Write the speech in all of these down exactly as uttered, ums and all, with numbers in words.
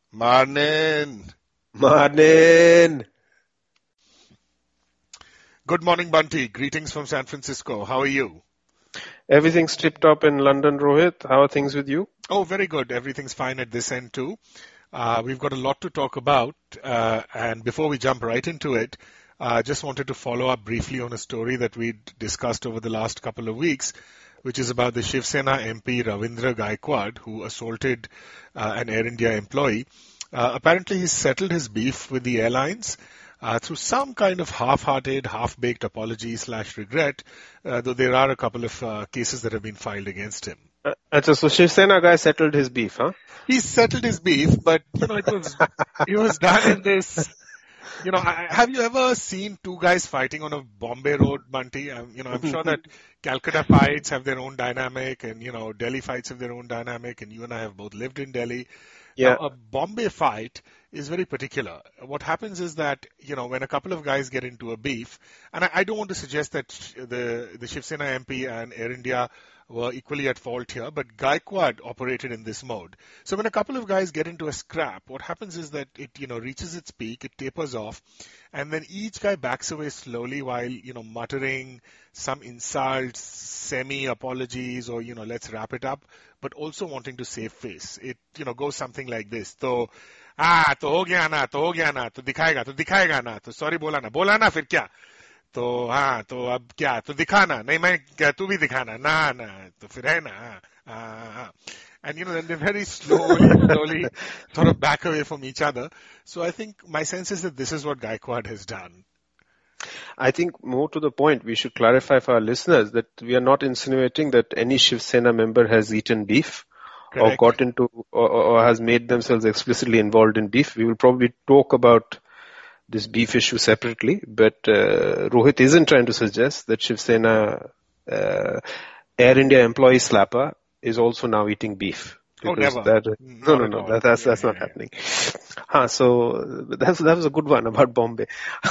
Morning. Morning. Good morning, Bunty. Greetings from San Francisco. How are you? Everything's tip-top in London, Rohit. How are things with you? Oh, very good. Everything's fine at this end too. Uh, we've got a lot to talk about. Uh, and before we jump right into it, I uh, just wanted to follow up briefly on a story that we discussed over the last couple of weeks, which is about the Shiv Sena M P Ravindra Gaikwad, who assaulted uh, an Air India employee. Uh, apparently, he's settled his beef with the airlines uh, through some kind of half-hearted, half-baked apology slash regret, uh, though there are a couple of uh, cases that have been filed against him. Uh, so Shiv Sena guy settled his beef, huh? He settled his beef, but you know it was it was done in this. You know, I, have you ever seen two guys fighting on a Bombay road, Bunty? Um, you know, I'm sure that Calcutta fights have their own dynamic, and you know, Delhi fights have their own dynamic, and you and I have both lived in Delhi. Yeah. Now, a Bombay fight is very particular. What happens is that, you know, when a couple of guys get into a beef, and I, I don't want to suggest that the the Shiv Sena M P and Air India were equally at fault here, but Gaikwad operated in this mode. So when a couple of guys get into a scrap, what happens is that it, you know, reaches its peak, it tapers off, and then each guy backs away slowly while, you know, muttering some insults, semi-apologies, or, you know, let's wrap it up, but also wanting to save face. It, you know, goes something like this. So, ah, to ho gaya na, to ho gaya na, to dikhayega, to dikhayega na, to sorry bola na, bola na fir kya? तो हाँ तो अब क्या तो दिखाना नहीं मैं क्या तू भी दिखाना ना ना तो फिर है ना हाँ and you know then they very slowly slowly sort of back away from each other. So I think my sense is that this is what Gaikwad has done. I think more to the point, we should clarify for our listeners that we are not insinuating that any Shiv Sena member has eaten beef. Correct. Or got into or, or has made themselves explicitly involved in beef. We will probably talk about this beef issue separately, but uh, Rohit isn't trying to suggest that Shiv Sena uh, Air India employee slapper is also now eating beef. Oh, never. That, no, no, no, that, that's, yeah, that's yeah, not yeah. happening. Huh, so that's, that was a good one about Bombay.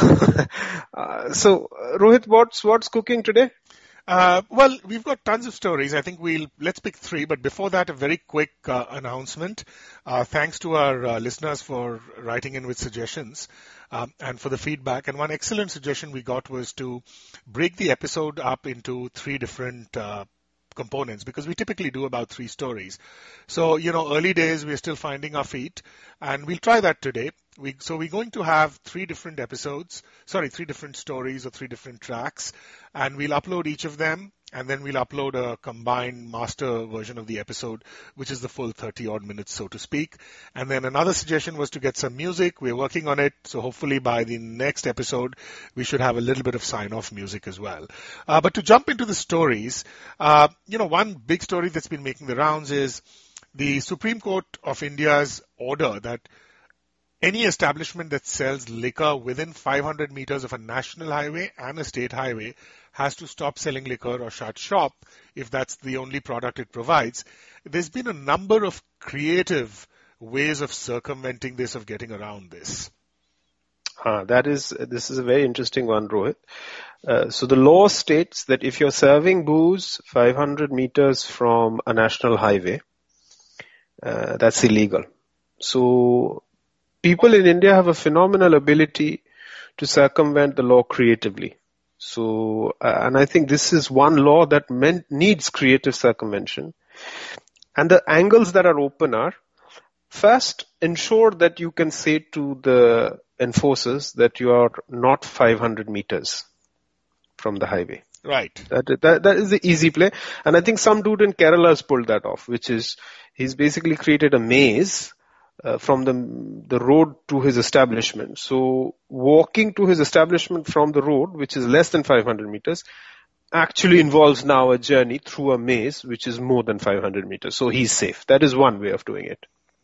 uh, so Rohit, what's, what's cooking today? Uh, well, we've got tons of stories. I think we'll, let's pick three, but before that, a very quick uh, announcement. Uh, thanks to our uh, listeners for writing in with suggestions um, and for the feedback. And one excellent suggestion we got was to break the episode up into three different uh, components, because we typically do about three stories. So, you know, early days, we're still finding our feet, and we'll try that today. We, so we're going to have three different episodes, sorry, three different stories or three different tracks, and we'll upload each of them, and then we'll upload a combined master version of the episode, which is the full thirty odd minutes, so to speak. And then another suggestion was to get some music. We're working on it, so hopefully by the next episode, we should have a little bit of sign-off music as well. Uh, but to jump into the stories, uh, you know, one big story that's been making the rounds is the Supreme Court of India's order that any establishment that sells liquor within five hundred meters of a national highway and a state highway has to stop selling liquor or shut shop if that's the only product it provides. There's been a number of creative ways of circumventing this, of getting around this. Uh, that is, this is a very interesting one, Rohit. Uh, so the law states that if you're serving booze five hundred meters from a national highway, uh, that's illegal. So people in India have a phenomenal ability to circumvent the law creatively. So, uh, and I think this is one law that meant, needs creative circumvention. And the angles that are open are, first, ensure that you can say to the enforcers that you are not five hundred meters from the highway. Right. That, that, that is the easy play. And I think some dude in Kerala has pulled that off, which is, he's basically created a maze Uh, from the the road to his establishment. So walking to his establishment from the road, which is less than five hundred meters, actually involves now a journey through a maze, which is more than five hundred meters. So he's safe. That is one way of doing it.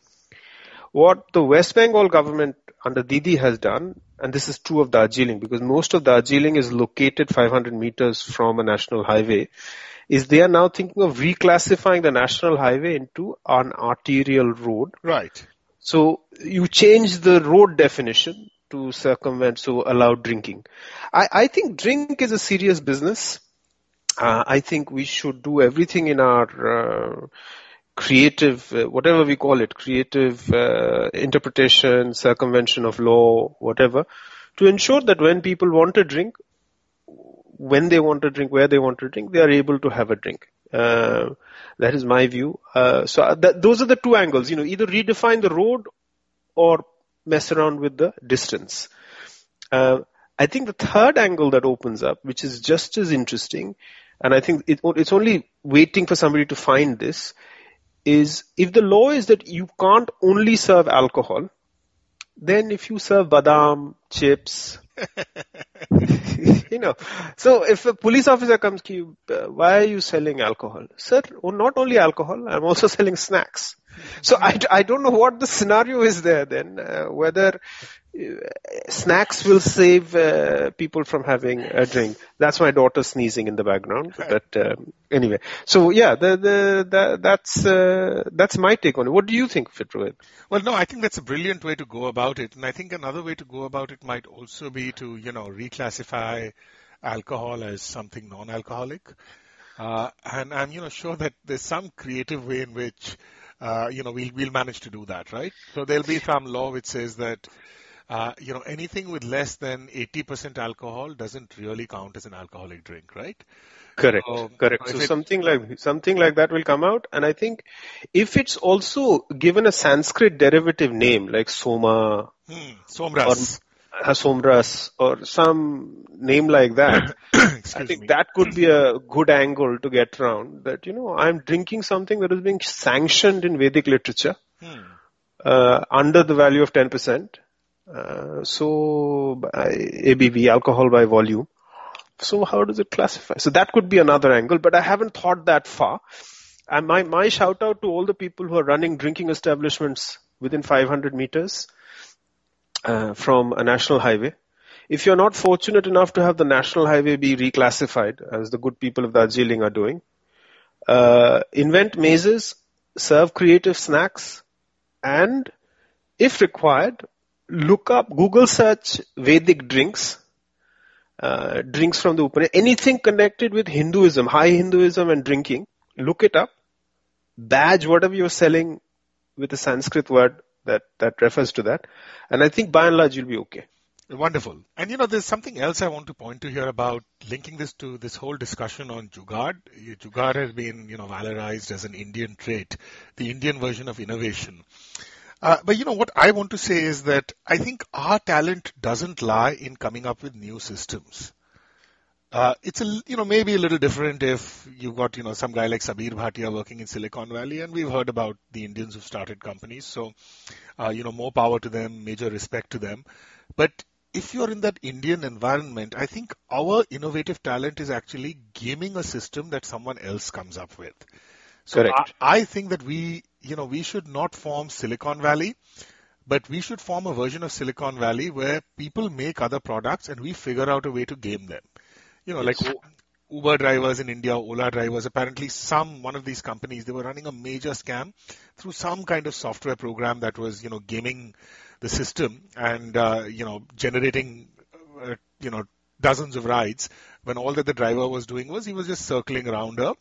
What the West Bengal government under Didi has done, and this is true of Darjeeling, because most of Darjeeling is located five hundred meters from a national highway, is they are now thinking of reclassifying the national highway into an arterial road. Right. So you change the road definition to circumvent, so allow drinking. I, I think drink is a serious business. Uh, I think we should do everything in our uh, creative, uh, whatever we call it, creative uh, interpretation, circumvention of law, whatever, to ensure that when people want to drink, when they want to drink, where they want to drink, they are able to have a drink. Uh, that is my view. Uh, so that, those are the two angles, you know, either redefine the road or mess around with the distance. Uh, I think the third angle that opens up, which is just as interesting, and I think it, it's only waiting for somebody to find this, is if the law is that you can't only serve alcohol, then if you serve badam, chips, you know, so if a police officer comes to you, uh, why are you selling alcohol? Sir, oh, not only alcohol, I'm also selling snacks. So I, I don't know what the scenario is there then, uh, whether uh, snacks will save uh, people from having a drink. That's my daughter sneezing in the background. But um, anyway, so yeah, the, the, the, that's uh, that's my take on it. What do you think, Rohit? Well, no, I think that's a brilliant way to go about it. And I think another way to go about it might also be to, you know, reclassify alcohol as something non-alcoholic. Uh, and I'm, you know, sure that there's some creative way in which Uh, you know, we'll, we'll manage to do that, right? So there'll be some law which says that, uh, you know, anything with less than eighty percent alcohol doesn't really count as an alcoholic drink, right? Correct, so, correct. So it, something like, something like that will come out. And I think if it's also given a Sanskrit derivative name like Soma, hmm, Somras. or Somras, or some name like that, I think me. that could be a good angle to get around that, you know, I'm drinking something that is being sanctioned in Vedic literature hmm. uh, under the value of ten percent. Uh, so A B V, alcohol by volume. So how does it classify? So that could be another angle, but I haven't thought that far. And my, my shout out to all the people who are running drinking establishments within five hundred meters uh, from a national highway. If you're not fortunate enough to have the national highway be reclassified, as the good people of Darjeeling are doing, uh, invent mazes, serve creative snacks, and if required, look up, Google search Vedic drinks, uh, drinks from the Upanishad, anything connected with Hinduism, high Hinduism and drinking, look it up, badge whatever you're selling with a Sanskrit word that, that refers to that, and I think by and large you'll be okay. Wonderful. And you know, there's something else I want to point to here about linking this to this whole discussion on Jugaad. Jugaad has been, you know, valorized as an Indian trait, the Indian version of innovation. Uh, but you know, what I want to say is that I think our talent doesn't lie in coming up with new systems. Uh, it's a, you know, maybe a little different if you've got, you know, some guy like Sabir Bhatia working in Silicon Valley, and we've heard about the Indians who've started companies. So, uh, you know, more power to them, major respect to them. But if you're in that Indian environment, I think our innovative talent is actually gaming a system that someone else comes up with. So Correct. I, I think that we, you know, we should not form Silicon Valley, but we should form a version of Silicon Valley where people make other products and we figure out a way to game them. You know, yes. like Uber drivers in India, Ola drivers, apparently some, one of these companies, they were running a major scam through some kind of software program that was, you know, gaming the system and, uh, you know, generating, uh, you know, dozens of rides when all that the driver was doing was he was just circling around a,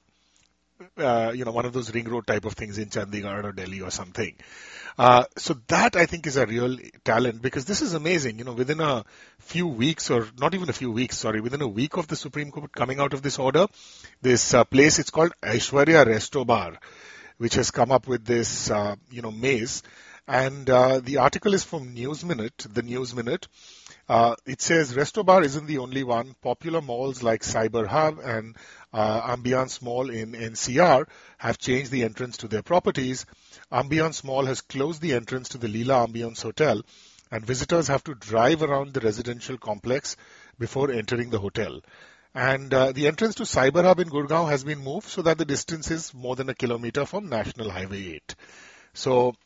uh, you know, one of those ring road type of things in Chandigarh or Delhi or something. Uh, so that I think is a real talent because this is amazing. You know, within a few weeks or not even a few weeks, sorry, within a week of the Supreme Court coming out of this order, this uh, place, it's called Aishwarya Resto Bar, which has come up with this, uh, you know, maze. And uh, the article is from News Minute, the News Minute. Uh, it says Resto Bar isn't the only one. Popular malls like Cyber Hub and uh, Ambiance Mall in N C R have changed the entrance to their properties. Ambiance Mall has closed the entrance to the Leela Ambiance Hotel, and visitors have to drive around the residential complex before entering the hotel. And uh, the entrance to Cyber Hub in Gurgaon has been moved so that the distance is more than a kilometer from National Highway eight. So,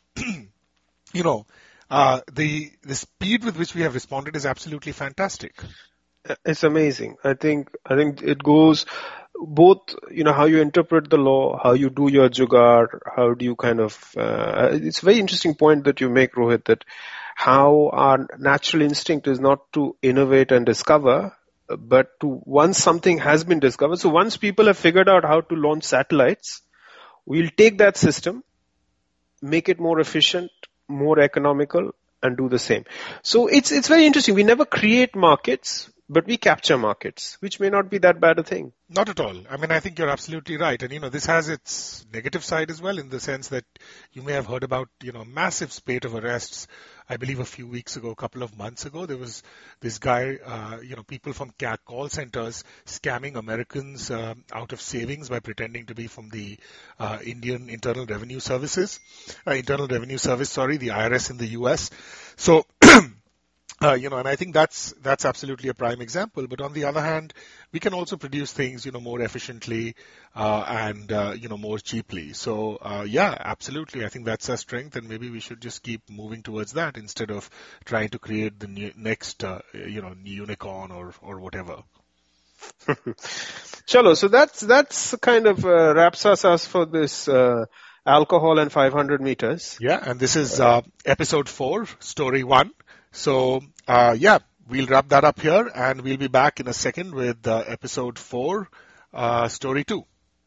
you know, uh, the the speed with which we have responded is absolutely fantastic. It's amazing. I think I think it goes both, you know, how you interpret the law, how you do your jugaad, how do you kind of, uh, it's a very interesting point that you make, Rohit, that how our natural instinct is not to innovate and discover, but to once something has been discovered. So once people have figured out how to launch satellites, We'll take that system, make it more efficient, more economical, and do the same. So it's it's very interesting. We never create markets, but we capture markets, which may not be that bad a thing. Not at all. I mean, I think you're absolutely right. And, you know, this has its negative side as well, in the sense that you may have heard about, you know, massive spate of arrests. I believe a few weeks ago, a couple of months ago, there was this guy, uh, you know, people from call centers scamming Americans uh, out of savings by pretending to be from the uh, Indian Internal Revenue Services, uh, Internal Revenue Service, sorry, the I R S in the U S. So, Uh, you know, and I think that's that's absolutely a prime example. But on the other hand, we can also produce things, you know, more efficiently uh, and uh, you know more cheaply. So uh, yeah, absolutely, I think that's our strength, and maybe we should just keep moving towards that instead of trying to create the new, next uh, you know unicorn or or whatever. Chalo, so that's that's kind of uh, wraps us us for this uh, alcohol and five hundred meters. Yeah, and this is uh, episode four, story one. So, uh, yeah, we'll wrap that up here, and we'll be back in a second with uh, episode four, uh, story two.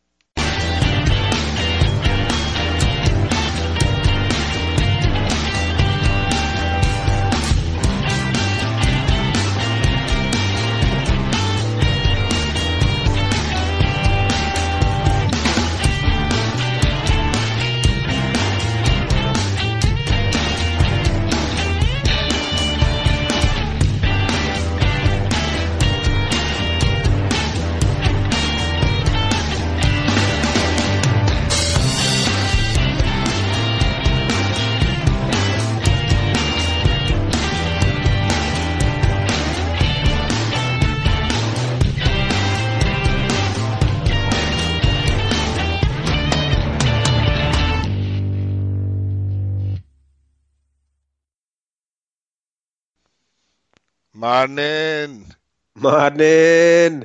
Morning. Morning.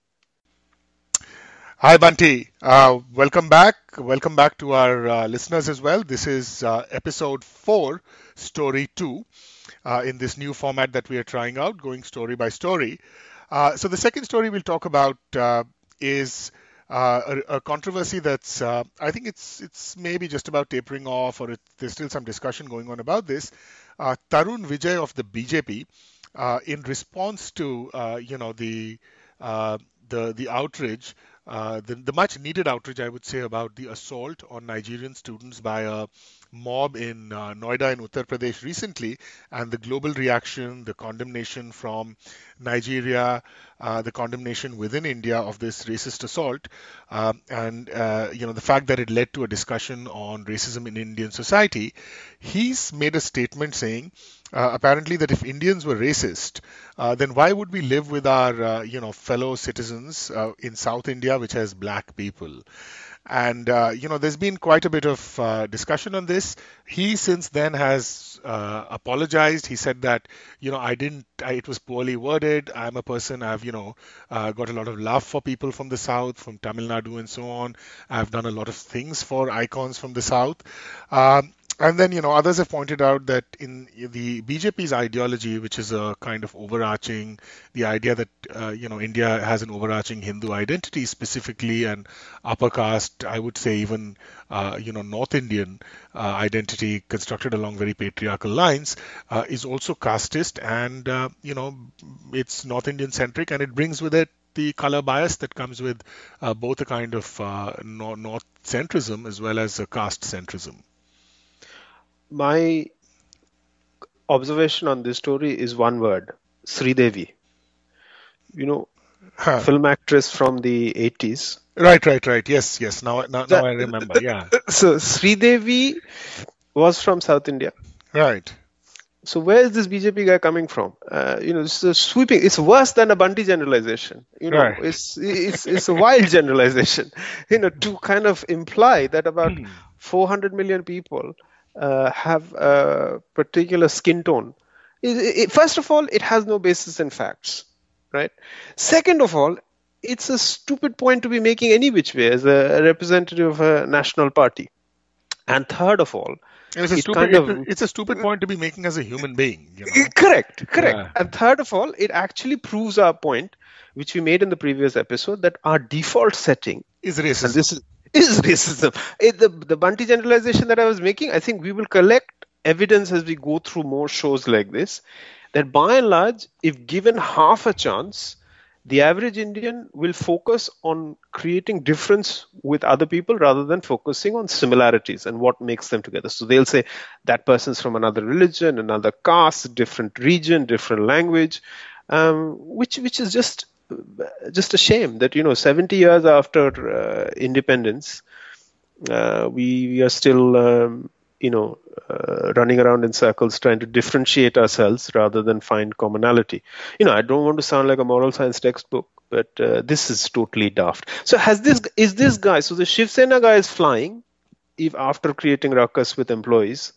Hi, Bunty. Uh, welcome back. Welcome back to our uh, listeners as well. This is uh, episode four, story two, uh, in this new format that we are trying out, going story by story. Uh, so the second story we'll talk about uh, is uh, a, a controversy that's, uh, I think it's it's maybe just about tapering off, or it, there's still some discussion going on about this. Uh, Tarun Vijay of the B J P, Uh, in response to uh, you know the uh, the the outrage, uh, the, the much needed outrage, I would say, about the assault on Nigerian students by a mob in uh, Noida in Uttar Pradesh recently, and the global reaction, the condemnation from Nigeria, uh, the condemnation within India of this racist assault, uh, and uh, you know the fact that it led to a discussion on racism in Indian society. He's made a statement saying, Uh, apparently, that if Indians were racist, uh, then why would we live with our, uh, you know, fellow citizens uh, in South India, which has black people? And, uh, you know, there's been quite a bit of uh, discussion on this. He since then has uh, apologized. He said that, you know, I didn't, I, it was poorly worded. I'm a person, I've, you know, uh, got a lot of love for people from the South, from Tamil Nadu and so on. I've done a lot of things for icons from the South. Um, And then, you know, others have pointed out that in the B J P's ideology, which is a kind of overarching, the idea that, uh, you know, India has an overarching Hindu identity specifically, and upper caste, I would say even, uh, you know, North Indian uh, identity constructed along very patriarchal lines, uh, is also casteist, and, uh, you know, it's North Indian centric, and it brings with it the color bias that comes with uh, both a kind of uh, North centrism as well as a caste centrism. My observation on this story is one word: Sridevi. You know, huh. Film actress from the eighties. Right, right, right. Yes, yes. Now, now, that, now I remember. Yeah. So Sridevi was from South India. Right. So where is this B J P guy coming from? Uh, you know, it's a sweeping. It's worse than a Bunty generalization. You know, right. it's it's it's a wild generalization. You know, to kind of imply that about hmm. four hundred million people Uh, have a particular skin tone. It, it, first of all, it has no basis in facts, right? Second of all, it's a stupid point to be making any which way as a representative of a national party. And third of all, it's a, it stupid, kind of, it's a stupid point to be making as a human being. You know? Correct, correct. Yeah. And third of all, it actually proves our point, which we made in the previous episode, that our default setting is racism. And this is is racism. It, the, the Bunty generalization that I was making, I think we will collect evidence as we go through more shows like this, that by and large, if given half a chance, the average Indian will focus on creating difference with other people rather than focusing on similarities and what makes them together. So they'll say that person's from another religion, another caste, different region, different language, um, which which is just just a shame that you know seventy years after uh, independence, uh, we, we are still um, you know uh, running around in circles trying to differentiate ourselves rather than find commonality. You know, I don't want to sound like a moral science textbook, but uh, this is totally daft. So has this is this guy? So the Shiv Sena guy is flying, if after creating ruckus with employees.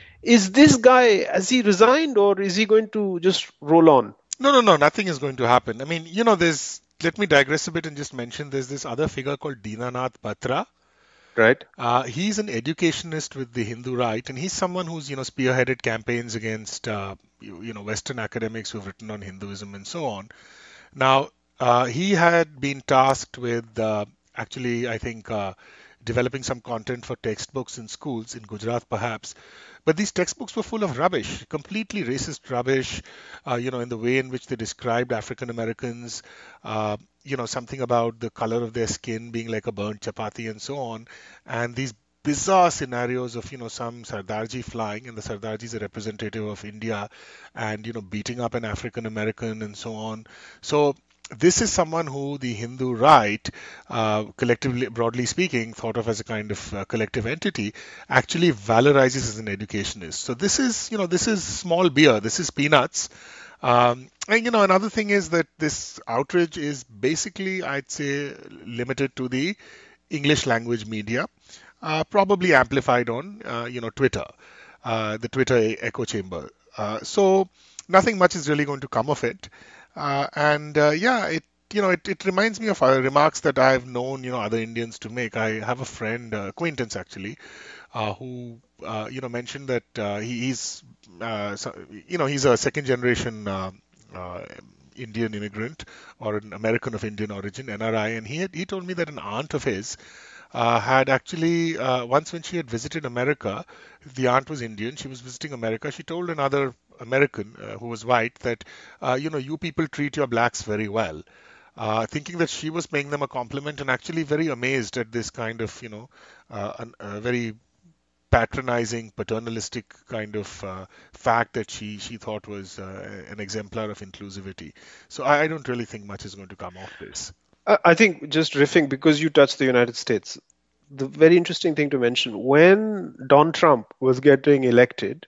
Is this guy, has he resigned or is he going to just roll on? No, no, no, nothing is going to happen. I mean, you know, there's, let me digress a bit and just mention there's this other figure called Dinanath Batra. Right. Uh, he's an educationist with the Hindu Right, and he's someone who's, you know, spearheaded campaigns against, uh, you, you know, Western academics who've written on Hinduism and so on. Now, uh, he had been tasked with uh, actually, I think, uh, developing some content for textbooks in schools in Gujarat, perhaps. But these textbooks were full of rubbish, completely racist rubbish, uh, you know, in the way in which they described African Americans, uh, you know, something about the color of their skin being like a burnt chapati and so on. And these bizarre scenarios of, you know, some Sardarji flying, and the Sardarji is a representative of India, and, you know, beating up an African American and so on. So this is someone who the Hindu right, uh, collectively, broadly speaking, thought of as a kind of uh, collective entity, actually valorizes as an educationist. So this is, you know, this is small beer. This is peanuts. Um, and you know, another thing is that this outrage is basically, I'd say, limited to the English language media, uh, probably amplified on, uh, you know, Twitter, uh, the Twitter echo chamber. Uh, so nothing much is really going to come of it. Uh, and uh, yeah, it you know it, it reminds me of other remarks that I've known you know other Indians to make. I have a friend, uh, acquaintance actually, uh, who uh, you know mentioned that uh, he, he's uh, so, you know he's a second generation uh, uh, Indian immigrant or an American of Indian origin, N R I, and he had, he told me that an aunt of his uh, had actually uh, once when she had visited America, the aunt was Indian. She was visiting America. She told another American uh, who was white that uh, you know you people treat your blacks very well. Uh, thinking that she was paying them a compliment, and actually very amazed at this kind of you know uh, an, a very patronizing, paternalistic kind of uh, fact that she she thought was uh, an exemplar of inclusivity. So I, I don't really think much is going to come off this. I I think just riffing because you touched the United States, the very interesting thing to mention when Don Trump was getting elected,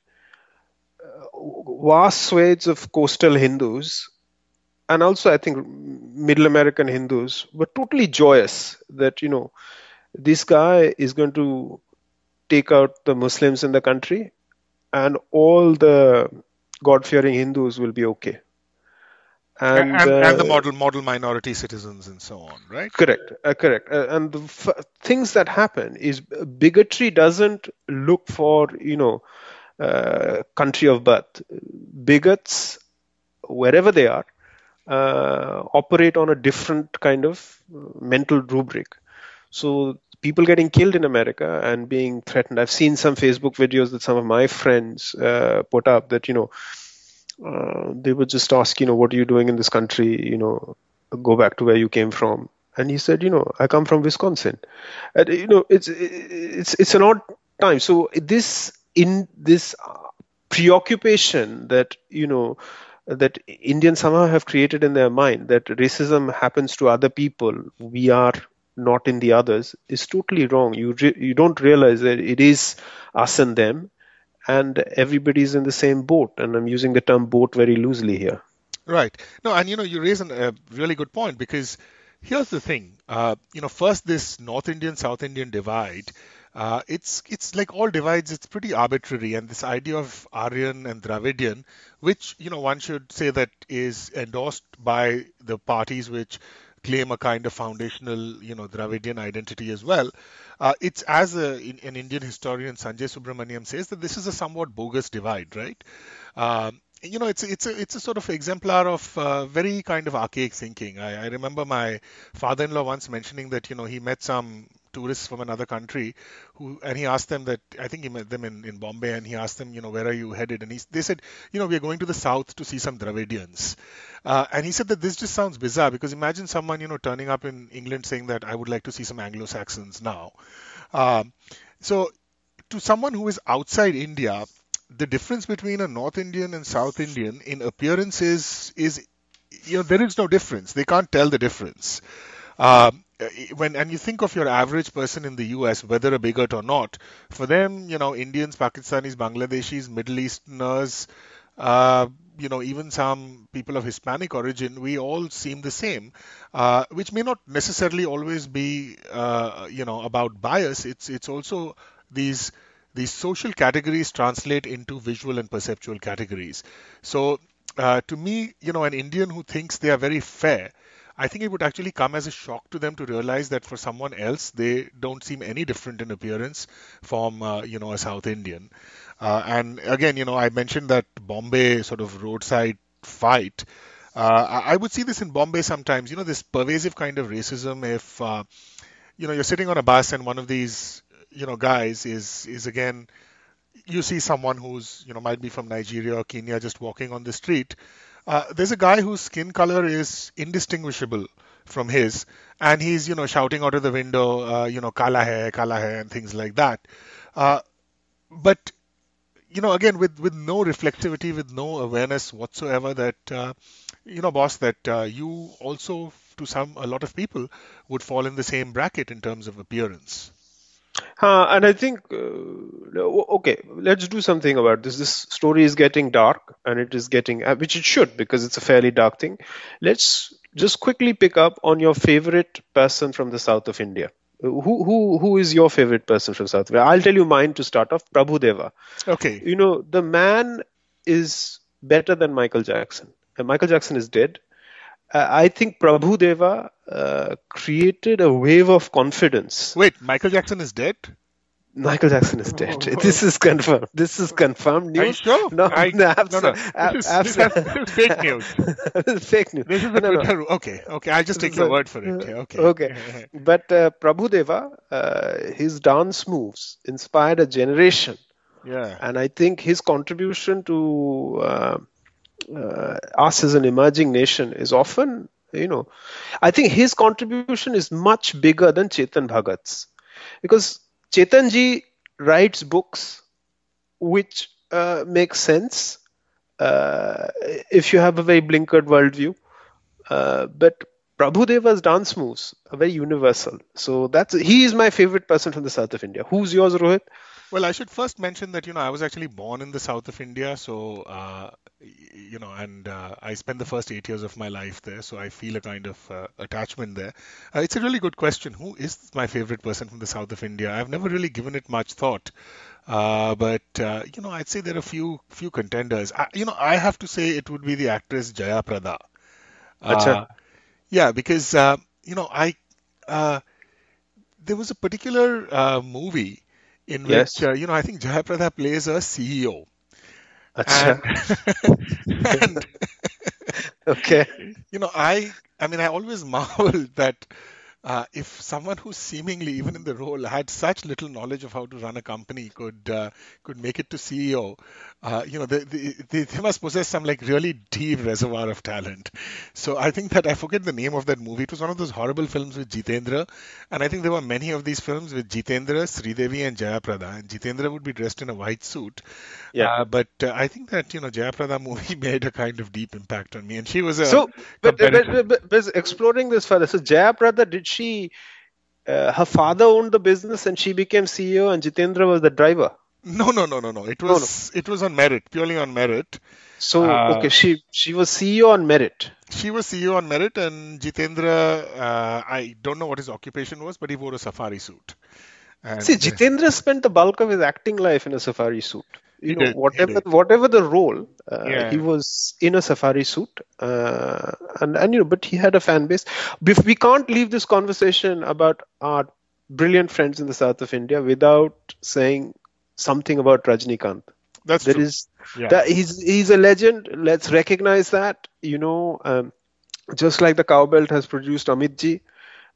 vast swathes of coastal Hindus and also I think middle American Hindus were totally joyous that you know this guy is going to take out the Muslims in the country and all the God-fearing Hindus will be okay. And And and the uh, model model minority citizens and so on, right? correct, uh, correct. Uh, and the f- things that happen is bigotry doesn't look for you know uh, country of birth. Bigots, wherever they are, uh, operate on a different kind of uh, mental rubric. So people getting killed in America and being threatened. I've seen some Facebook videos that some of my friends uh, put up that you know uh, they would just ask, you know, what are you doing in this country? You know, go back to where you came from. And he said, you know, I come from Wisconsin. And, you know, it's it's it's an odd time. So this in this preoccupation that you know that Indians somehow have created in their mind that racism happens to other people, we are not in the others, is totally wrong. You re- you don't realize that it is us and them, and everybody's in the same boat. And I'm using the term boat very loosely here. Right. No, and you know, you raise an- a really good point because here's the thing. Uh, you know, first this North Indian South Indian divide. Uh, it's it's like all divides. It's pretty arbitrary, and this idea of Aryan and Dravidian, which you know one should say that is endorsed by the parties which claim a kind of foundational, you know, Dravidian identity as well. Uh, it's as a, in, an Indian historian Sanjay Subramaniam says that this is a somewhat bogus divide, right? Um, you know, it's it's a it's a sort of exemplar of uh, very kind of archaic thinking. I, I remember my father-in-law once mentioning that you know he met some tourists from another country who, and he asked them that, I think he met them in, in Bombay, and he asked them, you know, where are you headed? And he, they said, you know, we are going to the south to see some Dravidians. Uh, and he said that this just sounds bizarre because imagine someone, you know, turning up in England saying that I would like to see some Anglo-Saxons now. Um, so to someone who is outside India, the difference between a North Indian and South Indian in appearance is, is you know, there is no difference. They can't tell the difference. Um, when and you think of your average person in the U S, whether a bigot or not, for them, you know, Indians, Pakistanis, Bangladeshis, Middle Easterners, uh, you know, even some people of Hispanic origin, we all seem the same, uh, which may not necessarily always be, uh, you know, about bias. It's it's also these these social categories translate into visual and perceptual categories. So uh, to me, you know, an Indian who thinks they are very fair, I think it would actually come as a shock to them to realize that for someone else, they don't seem any different in appearance from, uh, you know, a South Indian. Uh, and again, you know, I mentioned that Bombay sort of roadside fight. Uh, I I would see this in Bombay sometimes, you know, this pervasive kind of racism. If, uh, you know, you're sitting on a bus and one of these, you know, guys is, is again, you see someone who's, you know, might be from Nigeria or Kenya just walking on the street. Uh, there's a guy whose skin color is indistinguishable from his, and he's, you know, shouting out of the window, uh, you know, kala hai, kala hai, and things like that. Uh, but, you know, again, with, with no reflectivity, with no awareness whatsoever that, uh, you know, boss, that uh, you also, to some, a lot of people, would fall in the same bracket in terms of appearance. Uh, and I think, uh, okay, let's do something about this. This story is getting dark, and it is getting, uh, which it should, because it's a fairly dark thing. Let's just quickly pick up on your favorite person from the south of India. Who who who is your favorite person from South India? I'll tell you mine to start off. Prabhu Deva. Okay. You know, the man is better than Michael Jackson. And Michael Jackson is dead. Uh, I think Prabhu Deva uh, created a wave of confidence. Wait, Michael Jackson is dead? Michael Jackson is dead. Oh. This is confirmed. This is confirmed news. Are you sure? No, I, no, abs- no, no. ab- This, is, abs- this, is, this is fake news. Fake news. This is the no, Twitter. No. Okay, okay. I'll just take so, your word for it. Yeah, okay. Okay. But uh, Prabhu Deva, uh, his dance moves inspired a generation. Yeah. And I think his contribution to uh, uh, us as an emerging nation is often, you know, I think his contribution is much bigger than Chetan Bhagat's. Because Chetan ji writes books which uh, make sense uh, if you have a very blinkered worldview. Uh, but Prabhu Deva's dance moves are very universal. So that's he is my favorite person from the south of India. Who's yours, Rohit? Well, I should first mention that, you know, I was actually born in the south of India. So, uh, you know, and uh, I spent the first eight years of my life there. So I feel a kind of uh, attachment there. Uh, it's a really good question. Who is my favorite person from the south of India? I've never really given it much thought. Uh, but, uh, you know, I'd say there are a few few contenders. I, you know, I have to say it would be the actress Jaya Prada. Uh, yeah, because, uh, you know, I uh, there was a particular uh, movie in Yes. which, uh, you know, I think Jaya Prada plays a C E O. Achha. And, and okay. You know, I, I mean, I always marvel that uh, if someone who seemingly, even in the role, had such little knowledge of how to run a company could uh, could make it to C E O, uh, you know, they, they, they must possess some like really deep reservoir of talent. So I think that I forget the name of that movie. It was one of those horrible films with Jitendra, and I think there were many of these films with Jitendra, Sridevi, and Jaya Prada. And Jitendra would be dressed in a white suit. Yeah. Uh, but uh, I think that, you know, Jaya Prada movie made a kind of deep impact on me, and she was a so. But, competitor. but, but, but exploring this further, so Jaya Prada, did she? Uh, her father owned the business, and she became C E O, and Jitendra was the driver. No, no, no, no, no. It was no, no. it was on merit, purely on merit. So uh, okay, she she was C E O on merit. She was C E O on merit, and Jitendra, uh, I don't know what his occupation was, but he wore a safari suit. And See, Jitendra spent the bulk of his acting life in a safari suit. You know, did, whatever whatever the role, uh, yeah. he was in a safari suit, uh, and and you know, but he had a fan base. We can't leave this conversation about our brilliant friends in the south of India without saying something about Rajnikant. That's there true. is yeah. that he's he's a legend. Let's recognize that. You know, um, just like the Cowbelt has produced Amit ji,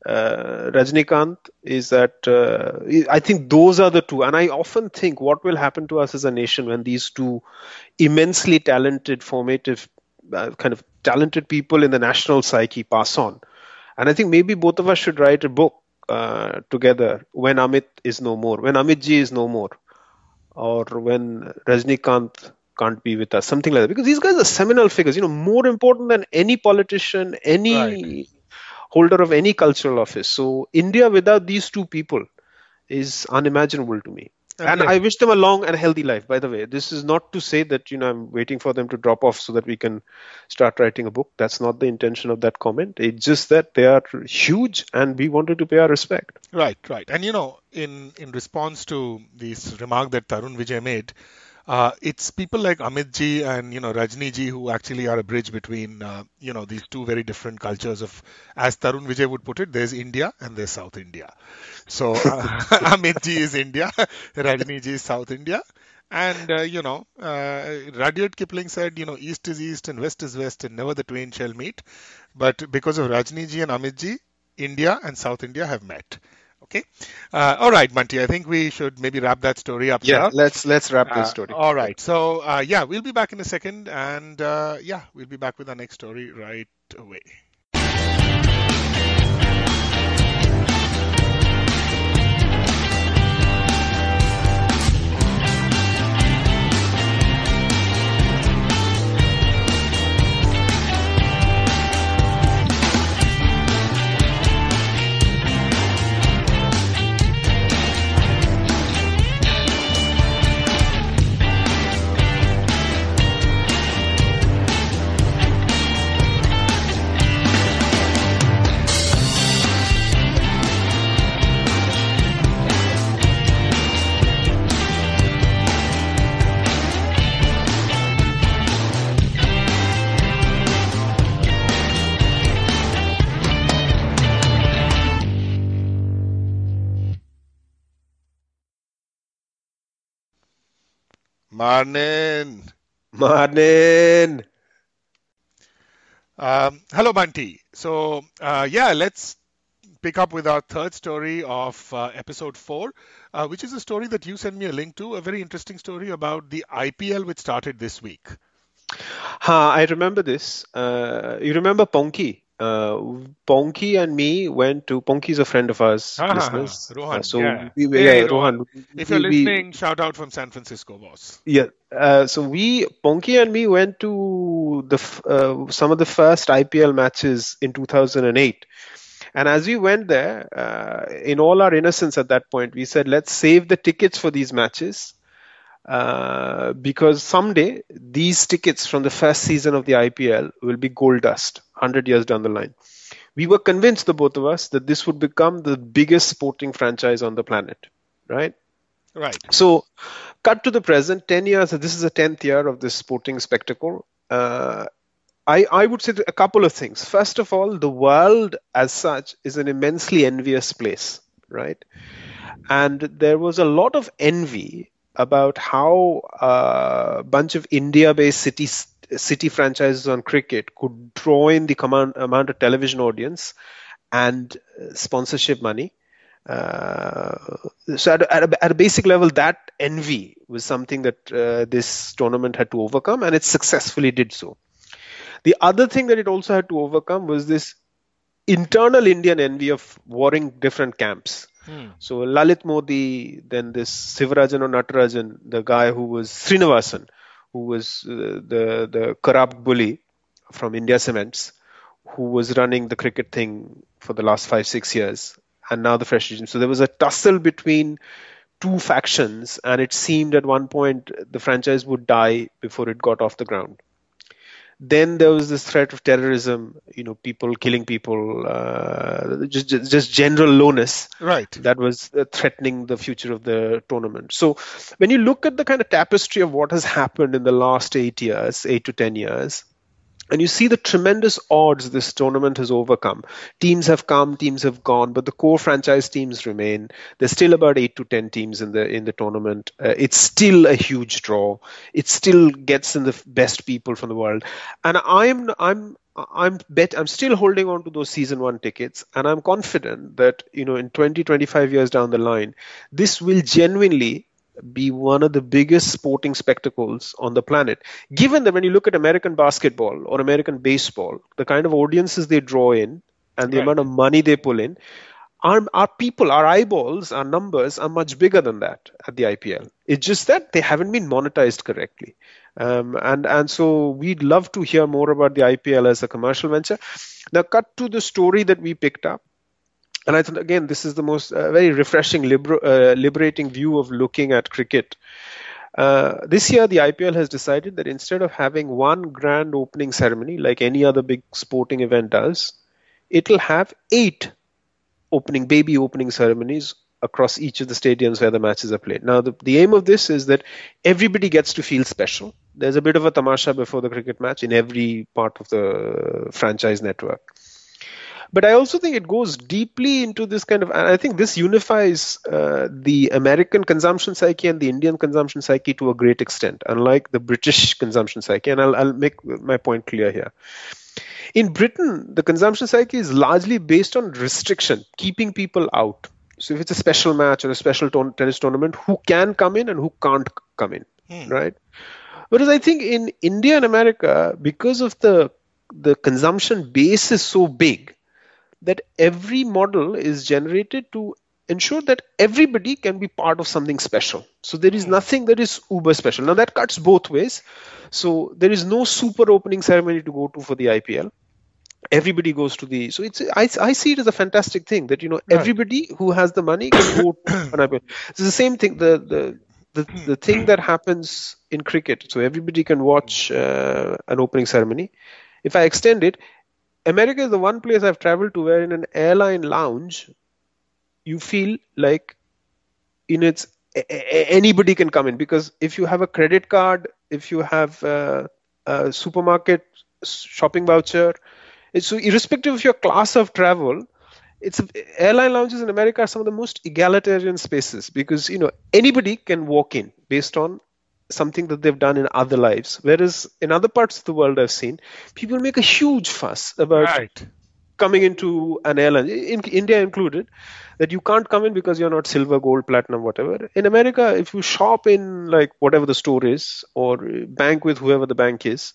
uh, Rajnikant is that uh, I think those are the two. And I often think what will happen to us as a nation when these two immensely talented, formative, uh, kind of talented people in the national psyche pass on. And I think maybe both of us should write a book uh, together when Amit is no more, when Amit ji is no more, or when Rajnikant can't be with us, something like that. Because these guys are seminal figures, you know, more important than any politician, any Right. holder of any cultural office. So India without these two people is unimaginable to me. And And let- I wish them a long and healthy life, by the way. This is not to say that, you know, I'm waiting for them to drop off so that we can start writing a book. That's not the intention of that comment. It's just that they are huge and we wanted to pay our respect. Right, right. And you know, in in response to this remark that Tarun Vijay made, uh, it's people like Amit ji and you know Rajni ji who actually are a bridge between uh, you know these two very different cultures of, as Tarun Vijay would put it, there's India and there's South India. So uh, Amit ji is India, Rajni ji is South India. And uh, you know, uh, Rudyard Kipling said, you know, East is East and West is West, and never the twain shall meet. But because of Rajni ji and Amit ji, India and South India have met. Okay. Uh, all right, Bunty. I think we should maybe wrap that story up Yeah, here. let's let's wrap Uh, this story. all right. So uh, yeah, we'll be back in a second, and uh, yeah, we'll be back with our next story right away. Morning. Marnin. Um, hello, Bunty. So uh, yeah, let's pick up with our third story of uh, episode four, uh, which is a story that you sent me a link to, a very interesting story about the I P L which started this week. Ha, I remember this. Uh, you remember Ponky? Uh, Ponky and me went to. Ponky is a friend of ours, Ha, ha, ha. listeners. Rohan, Uh, so yeah. we, we- Hey, yeah, Rohan. Rohan. If we- you're we- listening, shout out from San Francisco, boss. Yeah. Uh, so we, Ponky and me, went to the f- uh, some of the first I P L matches in two thousand eight. And as we went there, uh, in all our innocence at that point, we said, let's save the tickets for these matches. Uh, because someday these tickets from the first season of the I P L will be gold dust one hundred years down the line. We were convinced, the both of us, that this would become the biggest sporting franchise on the planet, right? Right. So, cut to the present, ten years, this is the tenth year of this sporting spectacle. Uh, I, I would say a couple of things. First of all, the world as such is an immensely envious place, right? And there was a lot of envy about how a bunch of India-based city city franchises on cricket could draw in the command, amount of television audience and sponsorship money. Uh, so at, at, a, at a basic level, that envy was something that uh, this tournament had to overcome, and it successfully did so. The other thing that it also had to overcome was this internal Indian envy of warring different camps. Hmm. So Lalit Modi, then this Sivarajan or Natarajan, the guy who was Srinivasan, who was uh, the the corrupt bully from India Cements, who was running the cricket thing for the last five six years, and now the fresh regime. So there was a tussle between two factions, and it seemed at one point the franchise would die before it got off the ground. Then there was this threat of terrorism, you know, people killing people, uh, just, just just general lowness Right. that was uh, threatening the future of the tournament. So when you look at the kind of tapestry of what has happened in the last eight years, eight to ten years, And you see the tremendous odds this tournament has overcome. Teams have come, teams have gone, but the core franchise teams remain. There's still about eight to ten teams in the in the tournament. Uh, it's still a huge draw. It still gets in the best people from the world. And I'm I'm I'm bet I'm still holding on to those season one tickets, and I'm confident that you know in twenty, twenty-five years down the line, this will genuinely be one of the biggest sporting spectacles on the planet. Given that when you look at American basketball or American baseball, the kind of audiences they draw in and the Right. amount of money they pull in, our, our people, our eyeballs, our numbers are much bigger than that at the I P L. It's just that they haven't been monetized correctly. Um, and, and so we'd love to hear more about the I P L as a commercial venture. Now, cut to the story that we picked up. And I thought, again, this is the most uh, very refreshing, liber- uh, liberating view of looking at cricket. Uh, this year, the I P L has decided that instead of having one grand opening ceremony like any other big sporting event does, it'll have eight opening, baby opening ceremonies across each of the stadiums where the matches are played. Now, the, the aim of this is that everybody gets to feel special. There's a bit of a tamasha before the cricket match in every part of the franchise network. But I also think it goes deeply into this kind of, and I think this unifies uh, the American consumption psyche and the Indian consumption psyche to a great extent, unlike the British consumption psyche. And I'll, I'll make my point clear here. In Britain, the consumption psyche is largely based on restriction, keeping people out. So if it's a special match or a special ton- tennis tournament, who can come in and who can't come in, hmm. right? Whereas I think in India and America, because of the the consumption base is so big, that every model is generated to ensure that everybody can be part of something special. So there is nothing that is uber special. Now that cuts both ways. So there is no super opening ceremony to go to for the I P L. Everybody goes to the, so it's, I, I see it as a fantastic thing that, you know, right. everybody who has the money can go to an I P L. It's the same thing, the, the, the, the thing that happens in cricket. So everybody can watch uh, an opening ceremony. If I extend it, America is the one place I've traveled to where in an airline lounge, you feel like in its anybody can come in, because if you have a credit card, if you have a, a supermarket shopping voucher, it's so irrespective of your class of travel, it's airline lounges in America are some of the most egalitarian spaces, because you know anybody can walk in based on something that they've done in other lives. Whereas in other parts of the world I've seen, people make a huge fuss about right. coming into an airline, in India included, that you can't come in because you're not silver, gold, platinum, whatever. In America, if you shop in like whatever the store is or bank with whoever the bank is,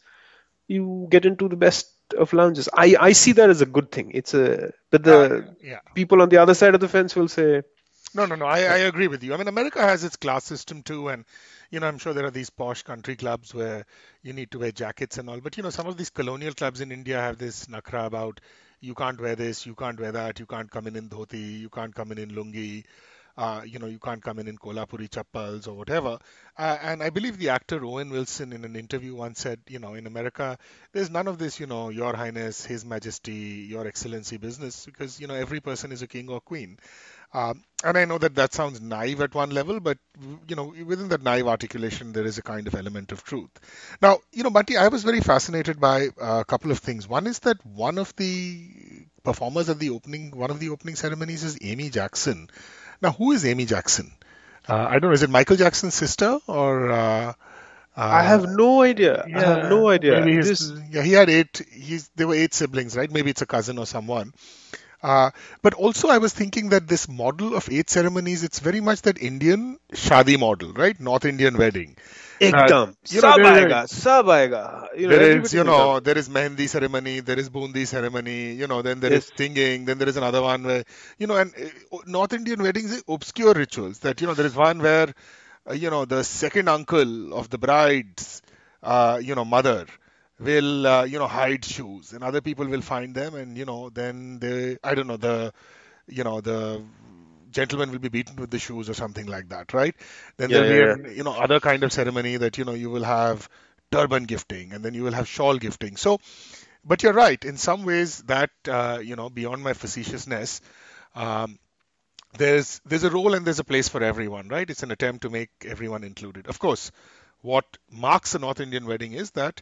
you get into the best of lounges. I, I see that as a good thing. It's a, but the uh, yeah. people on the other side of the fence will say, no, no, no, I, I agree with you. I mean, America has its class system too, and you know, I'm sure there are these posh country clubs where you need to wear jackets and all. But, you know, some of these colonial clubs in India have this nakra about you can't wear this, you can't wear that, you can't come in in dhoti, you can't come in in lungi, uh, you know, you can't come in in kolhapuri chappals or whatever. Uh, and I believe the actor Owen Wilson in an interview once said, you know, in America, there's none of this, you know, Your Highness, His Majesty, Your Excellency business, because, you know, every person is a king or queen. Um, and I know that that sounds naive at one level, but you know, within that naive articulation, there is a kind of element of truth. Now, you know, Bunty, I was very fascinated by a couple of things. One is that one of the performers at the opening, one of the opening ceremonies is Amy Jackson. Now, who is Amy Jackson? Uh, I don't know. Is it Michael Jackson's sister or? Uh, uh, I have no idea. Yeah, I have no idea. Maybe his, this... Yeah, he had eight. He's there were eight siblings, right? Maybe it's a cousin or someone. Uh, but also I was thinking that this model of eight ceremonies, it's very much that Indian shadi model, right? North Indian wedding. Ekdam. Uh, sab aega, sab aega. You know, there is, you know, there is Mehendi ceremony, there is Bundi ceremony, you know, then there yes. is singing, then there is another one where, you know, and uh, North Indian weddings are obscure rituals that, you know, there is one where, uh, you know, the second uncle of the bride's, uh, you know, mother will, uh, you know, hide shoes, and other people will find them, and, you know, then they, I don't know, the, you know, the gentleman will be beaten with the shoes or something like that, right? Then yeah, there'll yeah, be, a, you know, other kind of ceremony that, you know, you will have turban gifting, and then you will have shawl gifting. So, but you're right, in some ways that, uh, you know, beyond my facetiousness, um, there's, there's a role and there's a place for everyone, right? It's an attempt to make everyone included. Of course, what marks a North Indian wedding is that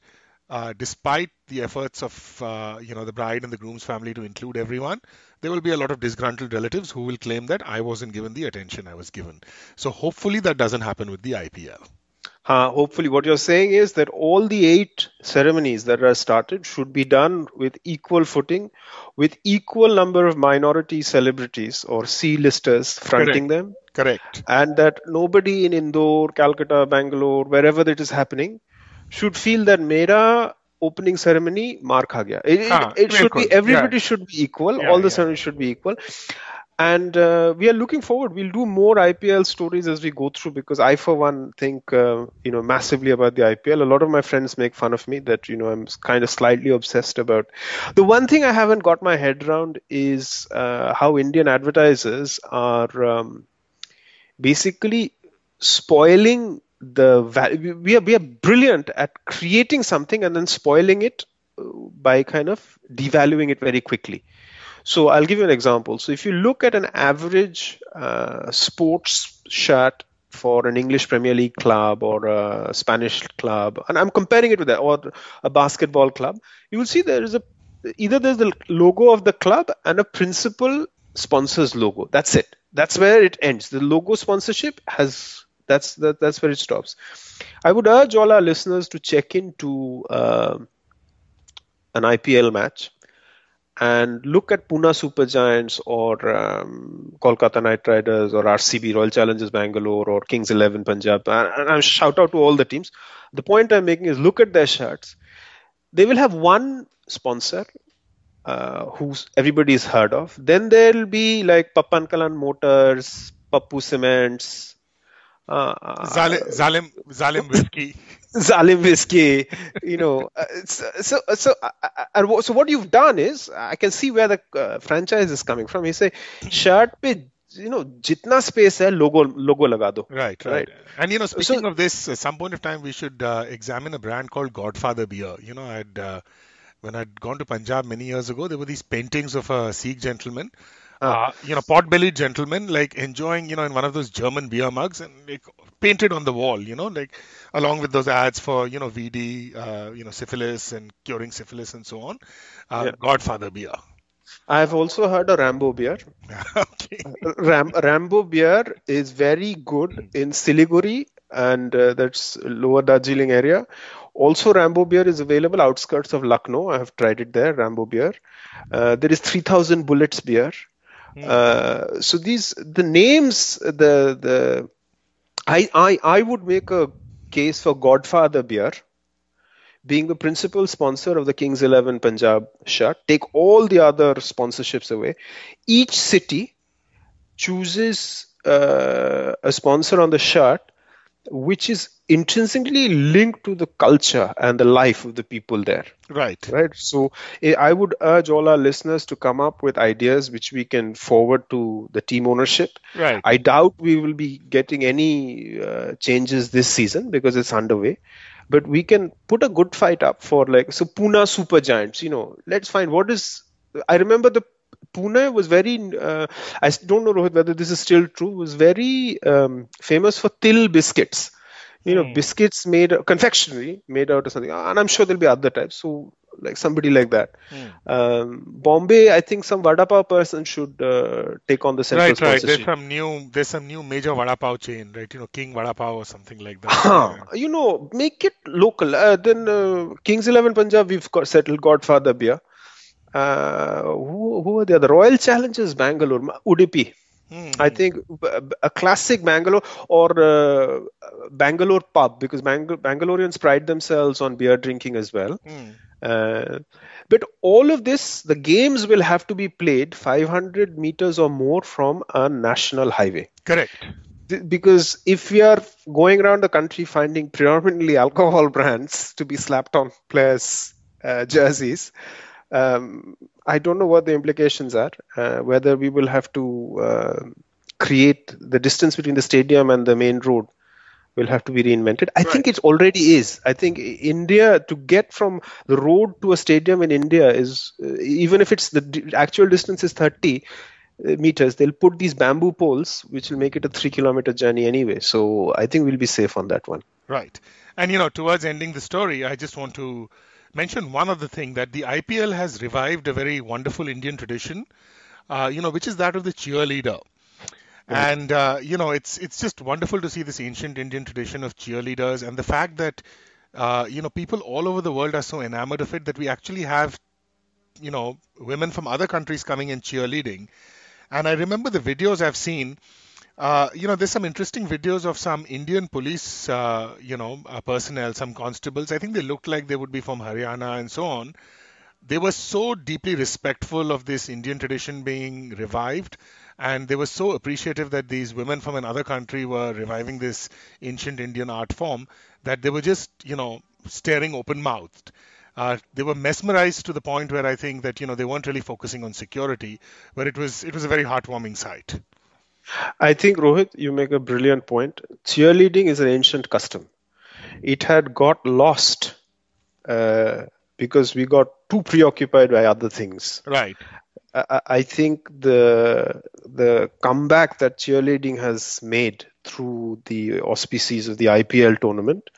uh, despite the efforts of uh, you know the bride and the groom's family to include everyone, there will be a lot of disgruntled relatives who will claim that I wasn't given the attention I was given. So hopefully that doesn't happen with the I P L. Uh, hopefully, what you're saying is that all the eight ceremonies that are started should be done with equal footing, with equal number of minority celebrities or C-listers fronting Correct. them, Correct. and that nobody in Indore, Calcutta, Bangalore, wherever it is happening, should feel that mera opening ceremony maar kha gaya. It, it, हाँ, it should be, बिल्कुल. everybody Yeah. should be equal. Yeah, All the yeah. ceremonies should be equal. And uh, we are looking forward. We'll do more I P L stories as we go through, because I, for one, think uh, you know massively about the I P L. A lot of my friends make fun of me that you know I'm kind of slightly obsessed about. The one thing I haven't got my head around is uh, how Indian advertisers are um, basically spoiling the value. We are we are brilliant at creating something and then spoiling it uh, by kind of devaluing it very quickly. So I'll give you an example. So if you look at an average uh, sports shirt for an English Premier League club or a Spanish club, and I'm comparing it with that, or a basketball club, you will see there is a either there's the logo of the club and a principal sponsor's logo. That's it. That's where it ends. The logo sponsorship has that's that, that's where it stops. I would urge all our listeners to check into uh, an I P L match and look at Pune Super Giants or um, Kolkata Knight Riders or R C B, Royal Challengers Bangalore, or Kings eleven Punjab. And I shout out to all the teams. The point I'm making is look at their shirts. They will have one sponsor uh, who everybody's heard of. Then there'll be like Papankalan Motors, Pappu Cements, uh, Zalim, Zalim, Zalim whiskey. Zalim whiskey, you know. Uh, so, so, uh, so what you've done is, I can see where the uh, franchise is coming from. You say, shirt pe, you know, jitna space hai, logo, logo laga do. Right, right, right. And you know, speaking So- of this, at some point of time, we should uh, examine a brand called Godfather beer. You know, I'd uh, when I'd gone to Punjab many years ago, there were these paintings of a Sikh gentleman, uh, you know, pot-bellied gentleman, like enjoying, you know, in one of those German beer mugs, and like painted on the wall, you know, like along with those ads for, you know, V D, uh, you know, syphilis and curing syphilis and so on. Uh, Yeah. Godfather beer. I've also heard a Rambo beer. Okay. Ram, Rambo beer is very good in Siliguri, and uh, that's lower Darjeeling area. Also, Rambo beer is available outskirts of Lucknow. I have tried it there, Rambo beer. Uh, there is three thousand Bullets beer. Hmm. Uh, so these, the names, the, the, I, I, I would make a case for Godfather beer being the principal sponsor of the Kings eleven Punjab shirt. Take all the other sponsorships away. Each city chooses uh, a sponsor on the shirt which is intrinsically linked to the culture and the life of the people there. Right. Right. So eh, I would urge all our listeners to come up with ideas which we can forward to the team ownership. Right. I doubt we will be getting any uh, changes this season because it's underway. But we can put a good fight up for like, so Pune Super Giants, you know, let's find what is, I remember the Pune was very, uh, I don't know Rohit, whether this is still true, was very um, famous for til biscuits. You know, Hmm. biscuits made, confectionery made out of something. And I'm sure there'll be other types. So like somebody like that. Hmm. Um, Bombay, I think some Vada Pav person should uh, take on the central Right, right. There's sponsorship. some new, there's some new major vada pav chain, right? You know, King Vada Pav or something like that. Huh. Yeah. You know, make it local. Uh, then uh, Kings eleven Punjab, we've got settled Godfather beer. Uh, who, who are the other? Royal Challengers Bangalore, Ma- Udupi. Hmm. I think b- b- a classic Bangalore or uh, Bangalore pub, because Bang- Bangaloreans pride themselves on beer drinking as well. Hmm. Uh, but all of this, the games will have to be played five hundred meters or more from a national highway. Correct. Th- Because if we are going around the country finding predominantly alcohol brands to be slapped on players' uh, jerseys, um, I don't know what the implications are. Uh, whether we will have to uh, create the distance between the stadium and the main road will have to be reinvented. I think it already is. I think India, to get from the road to a stadium in India is, uh, even if it's the d- actual distance is thirty uh, meters, they'll put these bamboo poles, which will make it a three kilometer journey anyway. So I think we'll be safe on that one. Right. And, you know, towards ending the story, I just want to mention one other thing, that the I P L has revived a very wonderful Indian tradition, uh, you know, which is that of the cheerleader. Right. And uh, you know, it's it's just wonderful to see this ancient Indian tradition of cheerleaders, and the fact that uh, you know people all over the world are so enamored of it that we actually have you know women from other countries coming and cheerleading. And I remember the videos I've seen. Uh, you know, there's some interesting videos of some Indian police, uh, you know, uh, personnel, some constables. I think they looked like they would be from Haryana and so on. They were so deeply respectful of this Indian tradition being revived, and they were so appreciative that these women from another country were reviving this ancient Indian art form, that they were just, you know, staring open-mouthed. Uh, they were mesmerized to the point where I think that, you know, they weren't really focusing on security, but it was it was a very heartwarming sight. I think, Rohit, you make a brilliant point. Cheerleading is an ancient custom. It had got lost uh, because we got too preoccupied by other things. Right. I, I think the the comeback that cheerleading has made through the auspices of the I P L tournament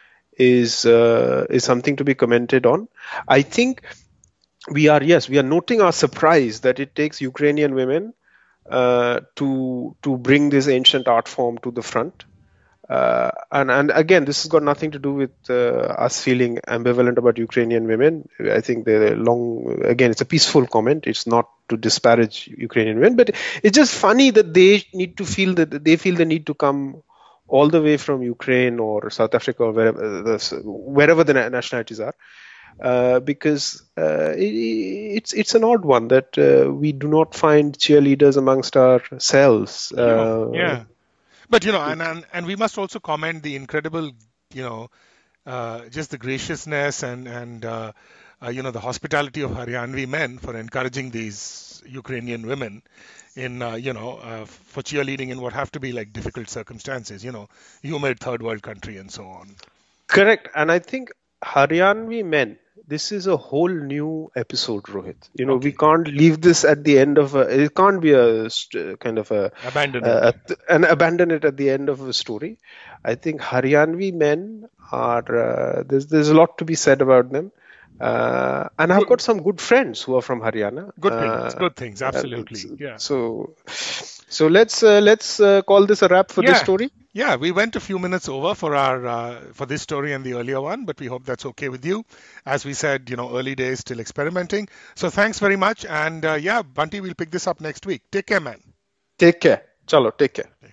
is uh, is something to be commented on. I think we are yes we are noting our surprise that it takes Ukrainian women uh, to to bring this ancient art form to the front. Uh, and and again, this has got nothing to do with uh, us feeling ambivalent about Ukrainian women. I think they're long. Again, it's a peaceful comment. It's not to disparage Ukrainian women, but it's just funny that they need to feel that they feel the need to come all the way from Ukraine or South Africa or wherever wherever the nationalities are. Uh, because uh, it, it's it's an odd one that uh, we do not find cheerleaders amongst ourselves. Uh, yeah. yeah. But, you know, and, and and we must also comment the incredible, you know, uh, just the graciousness and, and uh, uh, you know, the hospitality of Haryanvi men for encouraging these Ukrainian women in, uh, you know, uh, for cheerleading in what have to be like difficult circumstances, you know, humid third world country and so on. Correct. And I think Haryanvi men, this is a whole new episode, Rohit. You know, Okay. we can't leave this at the end of a, it can't be a st- kind of a, Abandon a, it. a, and abandon it at the end of a story. I think Haryanvi men are, uh, there's, there's a lot to be said about them. Uh, and I've got some good friends who are from Haryana. Good things, Uh, good things, absolutely. Yeah. So, so let's uh, let's uh, call this a wrap for yeah. this story. Yeah, we went a few minutes over for our uh, for this story and the earlier one, but we hope that's okay with you. As we said, you know, early days, still experimenting. So thanks very much, and uh, yeah, Bunty, we'll pick this up next week. Take care, man. Take care. Chalo, take care.